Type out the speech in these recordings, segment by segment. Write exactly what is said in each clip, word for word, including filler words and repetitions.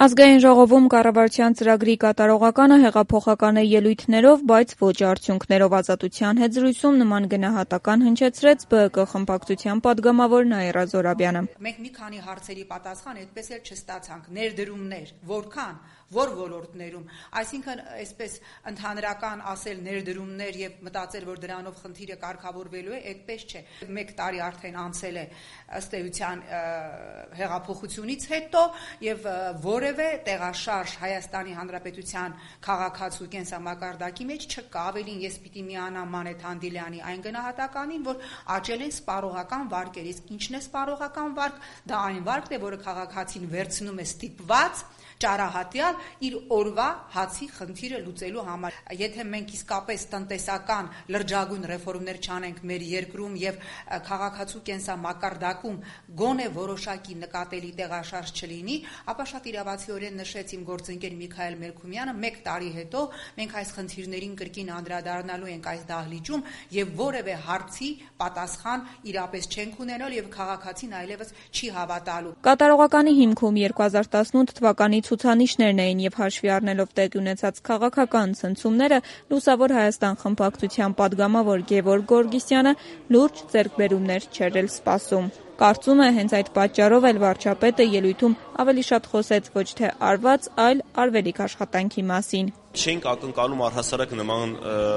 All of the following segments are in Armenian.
Ազգային ժողովում կառավարության ծրագրի կատարողականը հեղափոխական է ելույթներով, բայց ոչ արդյունքներով ազատության հետ զրույցում նման գնահատական հնչեցրեց Բ Կ խմբակցության падգամավոր Նաիրա Զորաբյանը։ Մենք մի քանի հարցերի պատասխան այդպես էլ չստացանք, ներդրումներ, որքան, որ ոլորտներում, այսինքն այսպես ընդհանրական ասել ներդրումներ եւ մտածել, որ դրանով խնդիրը կարգավորվելու է, այդպես չէ։ Մեկ տարի արդեն անցել է ըստ էության հեղափոխությունից հետո եւ որևէ տեղաշարժ Հայաստանի Հանրապետության քաղաքացու կենսամակարդակի մեջ չկա, ավելին ես պիտի միանամ Մանեթ Հանդիլյանի այն գնահատականին, որ աճել են սպառողական վարկեր, իսկ ինչն է սպառողական վարկ, դա այն վարկն է, որը քաղաքացին վերցնում է ստիպված ճարահատյալ իր օրվա հացի խնդիրը լուծելու համար։ Եթե մենք իսկապես տնտեսական լրջագույն ռեֆորմներ չանենք մեր երկրում եւ քաղաքացու կենսամակարդակում գոնե որոշակի նկատելի տեղաշարժ չլինի, ապա շատ իրավացիորեն նշեց իմ գործընկեր Միքայել Մելքումյանը, մեկ տարի հետո մենք այս խնդիրներին կրկին անդրադառնալու ենք այս դահլիճում եւ որևէ հարցի պատասխան իրապես չենք ունենալ եւ քաղաքացին այլևս չի հավատալու։ Կատարողականի հիմքում երկու հազար տասնութ թվականի ցուցանիշներն էին եւ հաշվի առնելով տեղի ունեցած քաղաքական ցնցումները Լուսավոր Հայաստան խմբակցության падգամավոր Գևորգ Գորգիսյանը լուրջ ձեռքբերումներ չէր էլ սպասում։ Կարծում է հենց այդ պատճառով էլ վարչապետը ելույթում ավելի շատ խոսեց ոչ թե արված, այլ արվելիք աշխատանքի մասին։ Չենք ակնկալում առհասարակ նման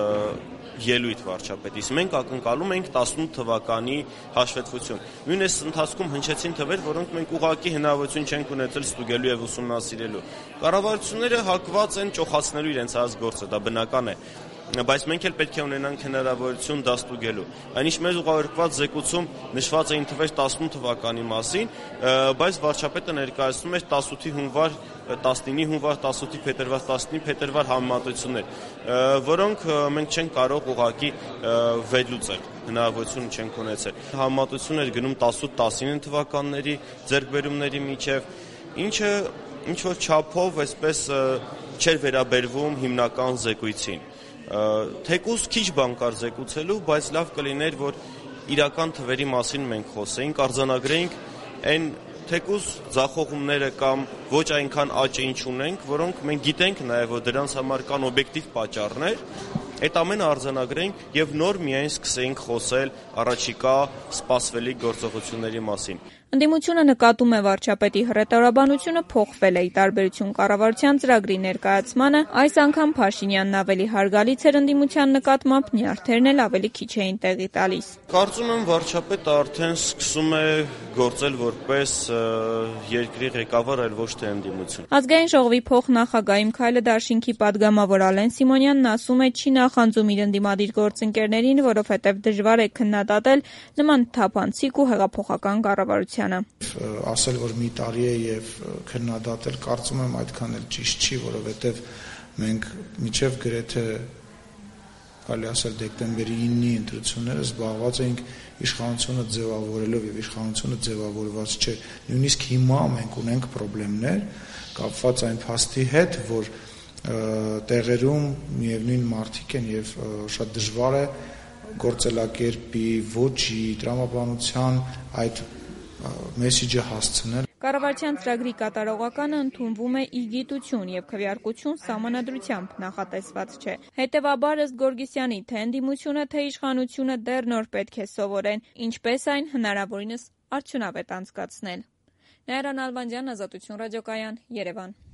ելույթ վարչապետից, մենք ակնկալում ենք տասնութ թվականի հաշվետվություն։ Նույն այս ընթացքում հնչեցին թվեր, որոնք մենք ուղղակի հնարավորություն չենք ունեցել ստուգելու եւ ուսումնասիրելու։ Կառավարությունները հակված են ճոխացնելու իրենց այս գործը, դա բնական է։ Բայց մենք էլ պետք է ունենանք հնարավորություն դա ստուգելու։ Այնիշ մեզ ուղարկված զեկույցում նշված էին թվեր տասնութ թվականի մասին, բայց վարչապետը ներկայացնում էր տասնութի հունվար, տասնինի հունվար, տասնութի փետրվար, տասնինի փետրվար համեմատություններ, որոնք մենք չենք կարող ուղղակի վերլուծել, հնարավորություն չենք ունեցել։ Համեմատություն էր գնում տասնութ տասնինը թվականների ձեռքբերումների միջև, ինչը ինչ որ չափով այսպես չէր վերաբերվում հիմնական զեկույցին։ Թեկուզ քիչ բան կար զեկուցելու, բայց լավ կլիներ, որ իրական թվերի մասին մենք խոսեինք, արձանագրեինք այն թեկուզ ձախողումները կամ ոչ այնքան աճը ինչ ունենք, որոնք մենք գիտենք նաև, որ դրանց համար կան օբյեկտիվ պատճառներ, այդ ամենը արձանագրեինք եւ նոր միայն սկսեինք խոսել առաջիկա սպասվելիք գործողությունների մասին։ Ընդդիմությունը նկատում է վարչապետի հռետորաբանությունը փոխվել է ի տարբերություն կառավարության ծրագրի ներկայացմանը, այս անգամ Փաշինյանն ավելի հարգալից էր ընդդիմության նկատմամբ, նյարդերն էլ ավելի քիչ էին տեղի տալիս։ Կարծում եմ վարչապետը արդեն սկսում է գործել որպես երկրի ղեկավար, այլ ոչ թե ընդդիմություն։ Ազգային ժողովի փոխնախագահ Քայլը Դաշինքի падգամավոր Ալեն Սիմոնյանն ասում է, չի նախանձում իր ընդդիմադիր գործընկերներին, որովհետև դժվար է քննադատել նման թափանցիկ ու հեղափոխական կառավարությանը։ Ասել, որ մի տարի է եւ քննադատել, կարծում եմ այդքան էլ ճիշտ չի, որովհետեւ մենք միջև գրեթե կարելի ասել դեկտեմբերի իննի ընտրությունները զբաղված էինք իշխանությունը ձևավորելով եւ իշխանությունը ձևավորված չէ։ Նույնիսկ հիմա մենք ունենք խնդիրներ կապված այն փաստի հետ, որ տեղերում միևնույն մարդիկ են եւ շատ դժվար է գործելակերպի, ոճի, տրամաբանության այդ մեսիջը հասցնել։ Կառավարության ծրագրի կատարողականը ընդունվում է ի գիտություն եւ քվեարկություն սահմանադրությամբ նախատեսված չէ։ Հետևաբար ըստ Գորգիսյանի թե ընդդիմությունը, թե իշխանությունը դեռ նոր պետք է սովորեն, ինչպես այն հնարավորինս արդյունավետ անցկացնել։ Նաիրա Նալբանդյան, Ազատություն ռադիոկայան, Երևան։